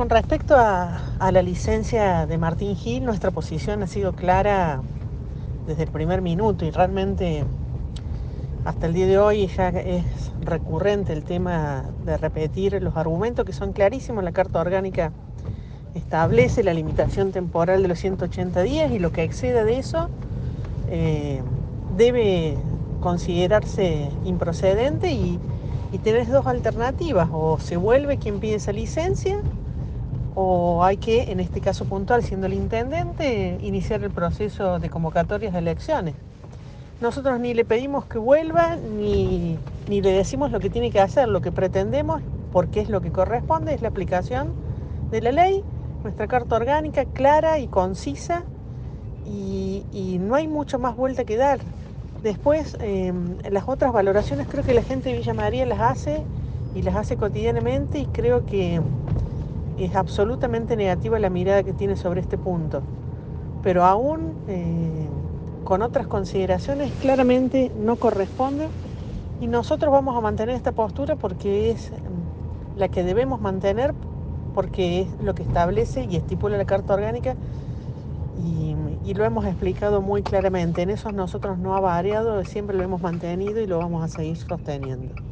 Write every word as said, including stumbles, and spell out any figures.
con respecto a, a la licencia de Martín Gil, nuestra posición ha sido clara desde el primer minuto y realmente hasta el día de hoy ya es recurrente el tema de repetir los argumentos que son clarísimos. La Carta Orgánica establece la limitación temporal de los ciento ochenta días y lo que exceda de eso eh, debe considerarse improcedente y, y tenés dos alternativas: o se vuelve quien pide esa licencia, o hay que, en este caso puntual, siendo el intendente, iniciar el proceso de convocatorias de elecciones. Nosotros ni le pedimos que vuelva, ni, ni le decimos lo que tiene que hacer. Lo que pretendemos, porque es lo que corresponde, es la aplicación de la ley, nuestra carta orgánica clara y concisa, y, y no hay mucho más vuelta que dar. Después, eh, las otras valoraciones creo que la gente de Villa María las hace y las hace cotidianamente, y creo que es absolutamente negativa la mirada que tiene sobre este punto. Pero aún eh, con otras consideraciones claramente no corresponde, y nosotros vamos a mantener esta postura porque es la que debemos mantener, porque es lo que establece y estipula la Carta Orgánica, y, y lo hemos explicado muy claramente. En eso nosotros no ha variado, siempre lo hemos mantenido y lo vamos a seguir sosteniendo.